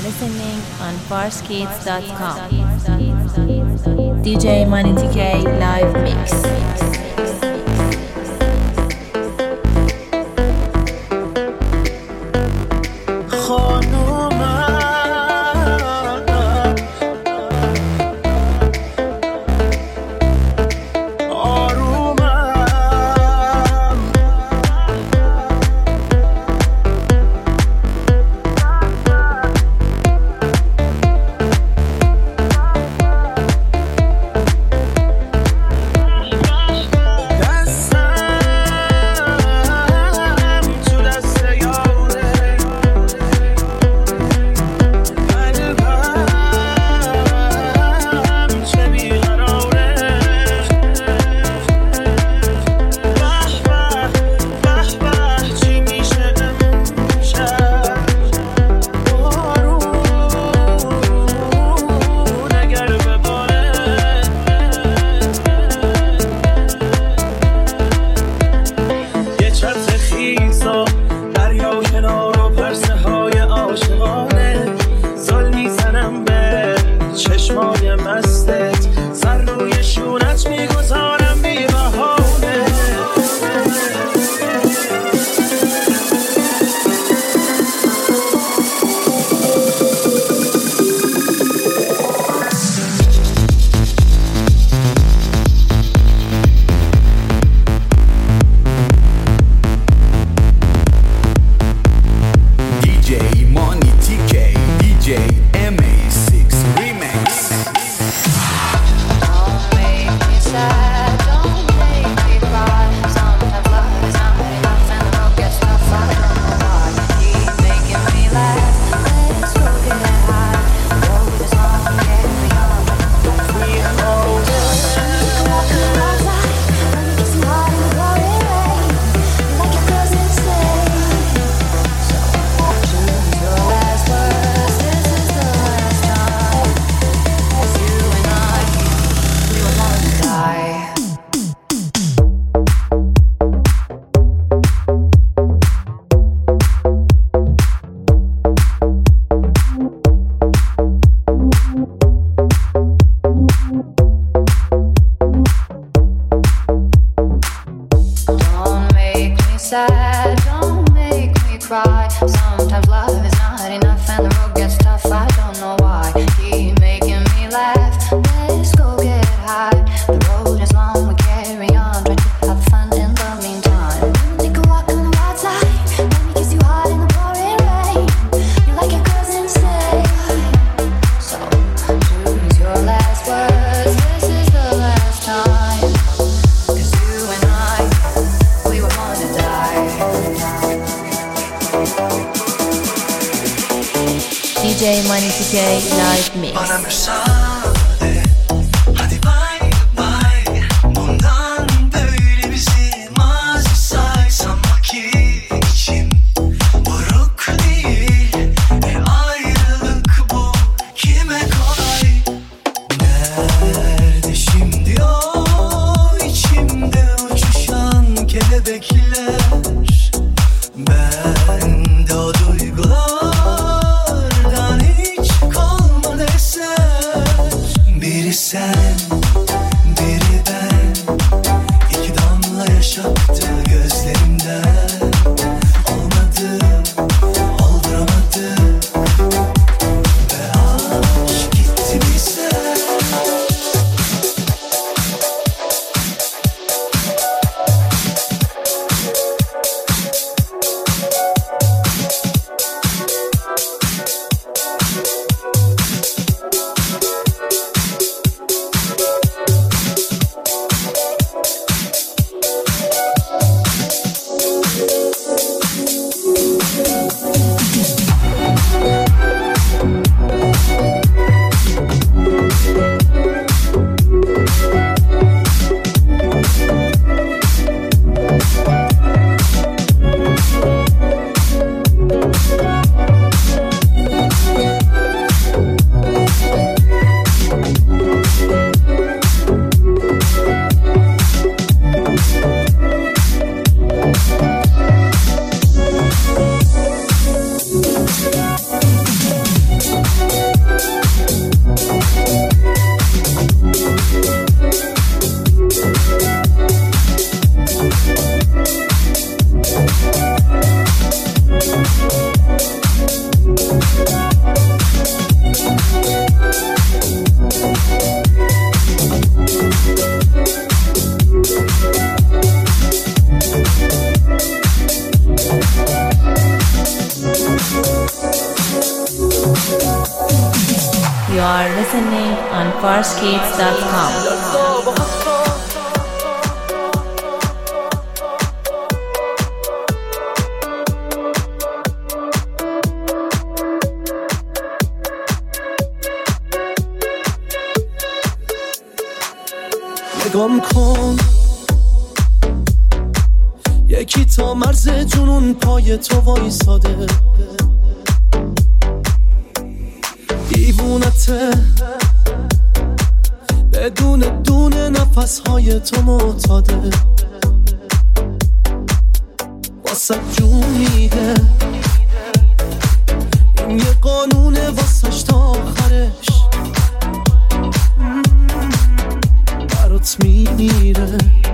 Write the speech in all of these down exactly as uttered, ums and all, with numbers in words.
listening on farce kids dot com. D J Money T K live mix. D J Money T K live mix. Duygulardan hiç kalmadı eser. You are listening on Farskids dot com. نگام کن یکی تا مرز جنون پای تو وایساده دیوونته بدون دونه نفسهای تو معتاده واسه جون میده این یه قانونه واسش تا آخرش برات میمیره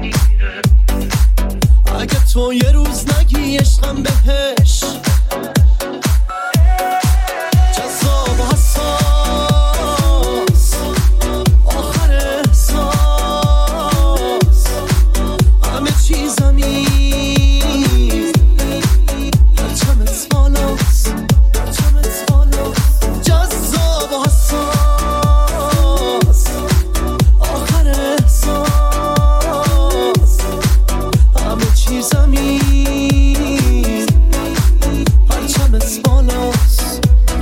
اگه تو یه روز نگی عشقم بهش جذاب و حساس آخر احساس همه چیزمی پرچمت بالاست پرچمت بالاست جذاب و حساس آخر احساس همه چیزمی پرچمت بالاست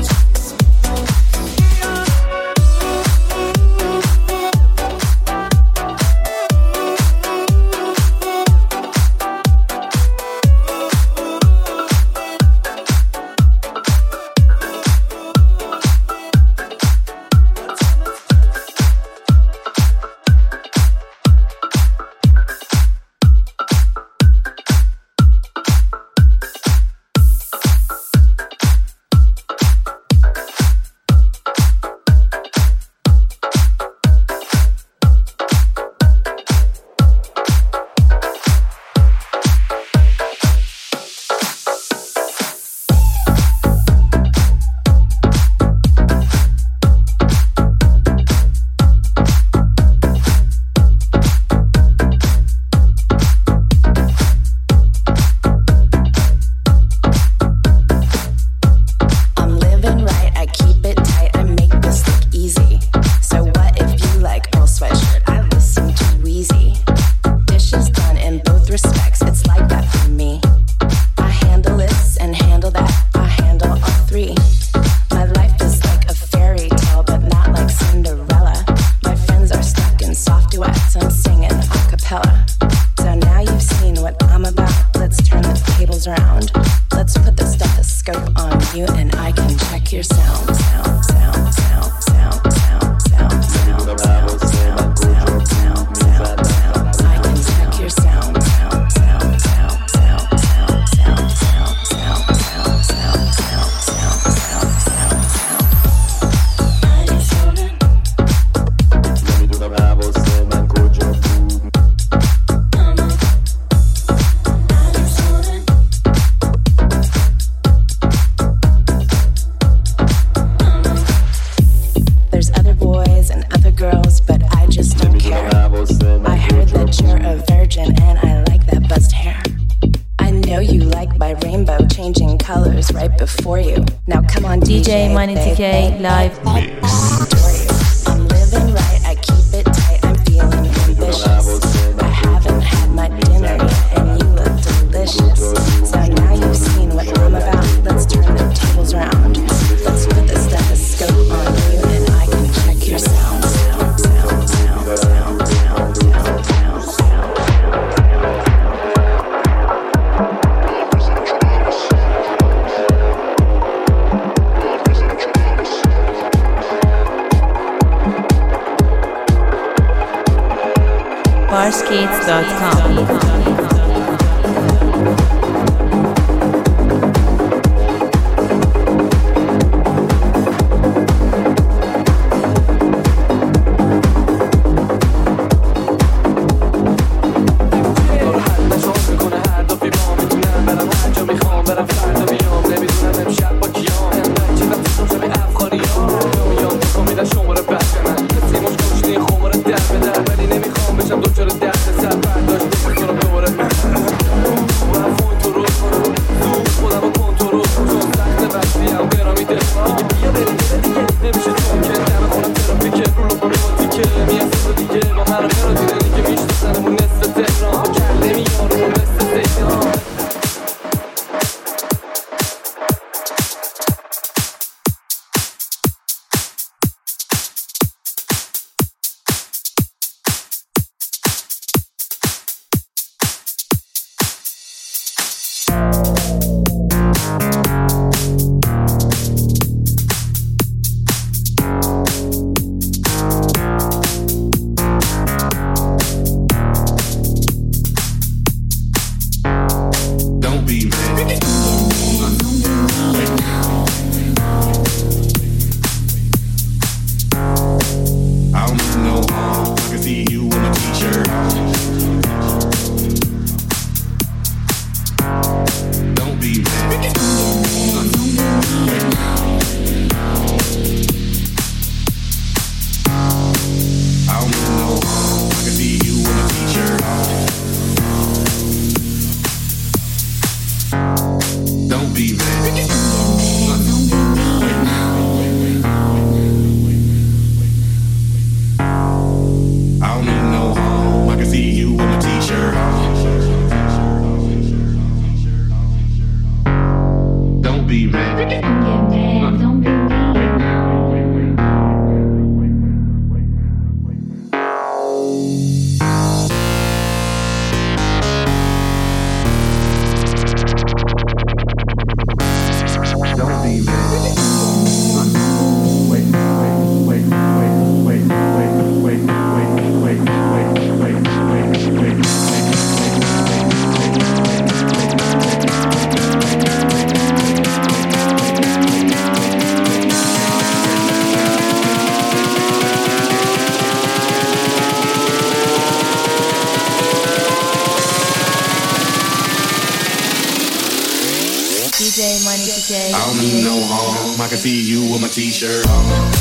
D J Money T K live mix. I'm living right, I keep it tight, I'm feeling ambitious. I haven't had my dinner yet and you look delicious. So now you've seen what I'm about, let's turn the tables around. Let's put the stethoscope on you and I can check your sound, sound, sound, sound, sound, sound, sound, sound, sound. Farskids dot com. دکتر درد سر برداشت بسه تو رو دوباره t-shirt on.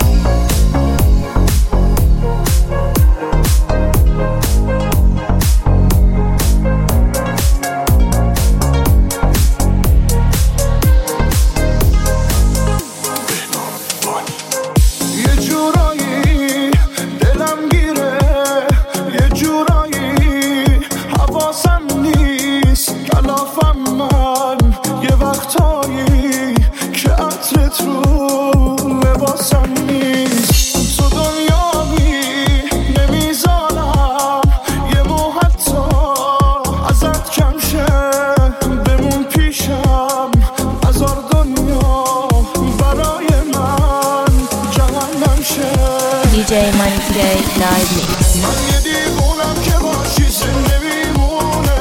دی جی مانیتیکای لایو میکس. من یه دیوونم که باشی زنده میمونه،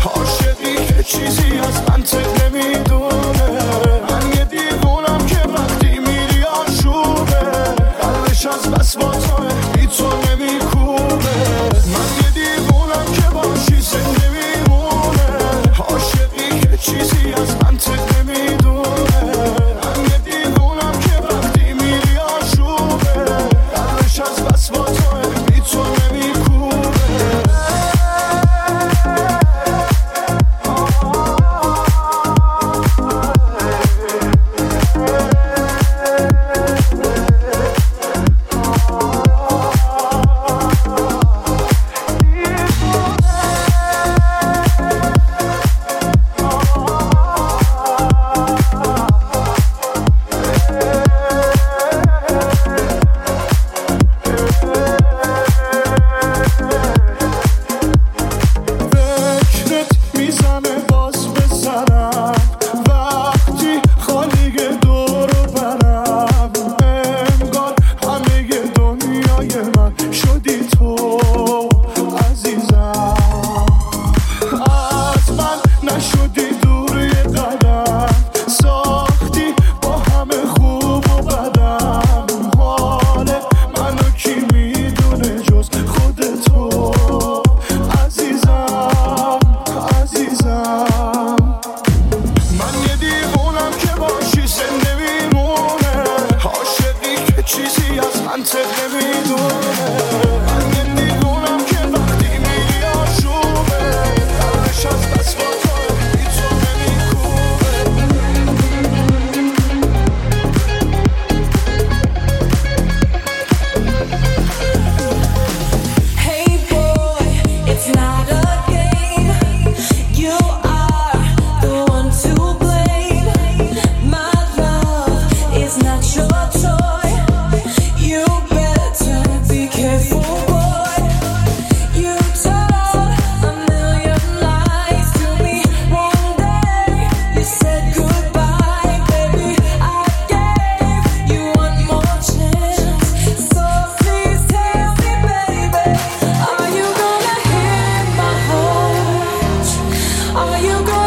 عاشقی که چیزی از منطق نمیدونه. من یه دیوونم که وقتی میری آشوبه، قلبش از بس با توه بی تو نمیکوبه. من یه دیوونم که باشی زنده میمونه، عاشقی که چیزی از منطق نمیدونه. من یه دیوونم که وقتی میری آشوبه، قلبش از بس با توه بی تو نمیکوبه.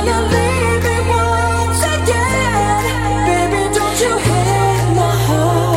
Heart.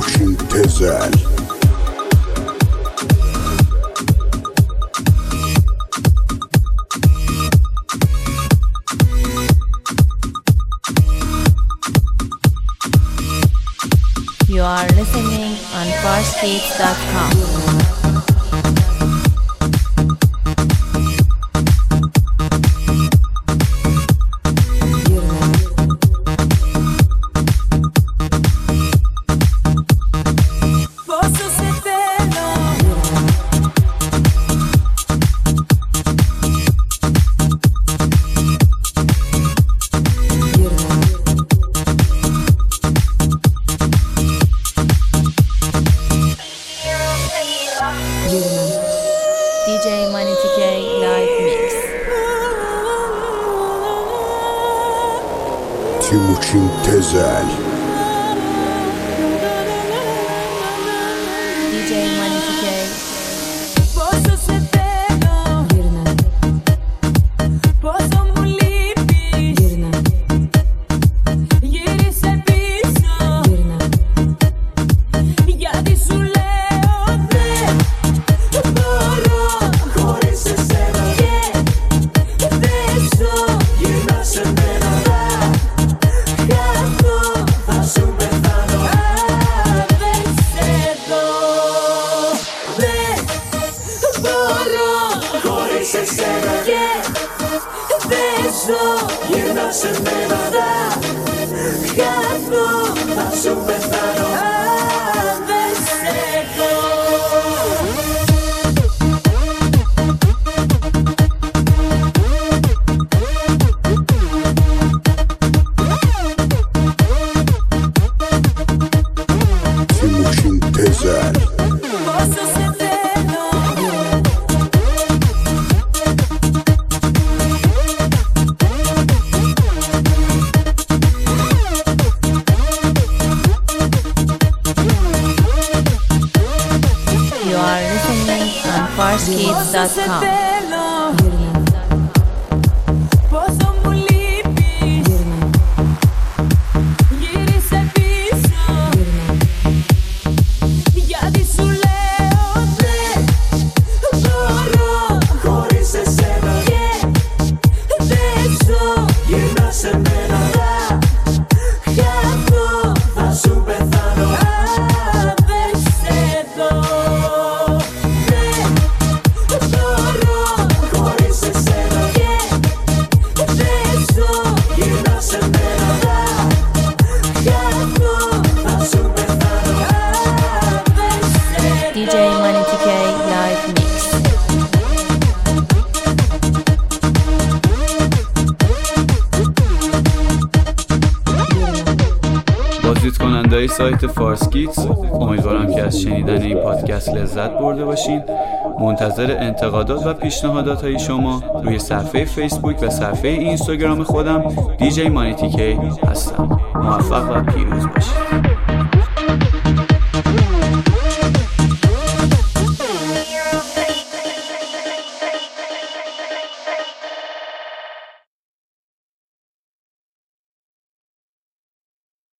تیموشین تزل You are listening on Farskids dot com. D J Money T K live mix. تیموشین تزل D J Money T K. Πόσο σε θέλω, πόσο μου λείπεις, γύρισε πίσω, γιατί σου λέω δεν μπορώ χωρίς εσένα και δεν ζω. Γυρνά σε μένα, θα χαθώ, θα σου πεθάνω αν δεν σε δω. Δεν μπορώ χωρίς εσένα και δεν ζω. Γυρνά σε μένα, θα χαθώ, θα σου πεθάνω αν δεν σε δω. تیموشین تزل Πόσο σε θέλω, You are listening on Farskids dot πόσο σε com. θέλω, πόσο μου λείπεις, γύρισε πίσω, γιατί σου λέω δεν μπορώ χωρίς εσένα και δεν ζω. Γυρνά σε μένα, θα χαθώ, θα σου πεθάνω αν δεν σε δω. Δεν μπορώ χωρίς εσένα και δεν ζω. Γυρνά σε μένα, θα χαθώ, θα σου πεθάνω αν δεν σε D J Money T K live mix. بازدید کننده سایت فارسکیدز، امیدوارم که از شنیدن این پادکست لذت برده باشین. منتظر انتقادات و پیشنهادات های شما روی صفحه فیسبوک و صفحه اینستاگرام خودم دی جی مانی تی کی هستم. موفق و پیروز باشید.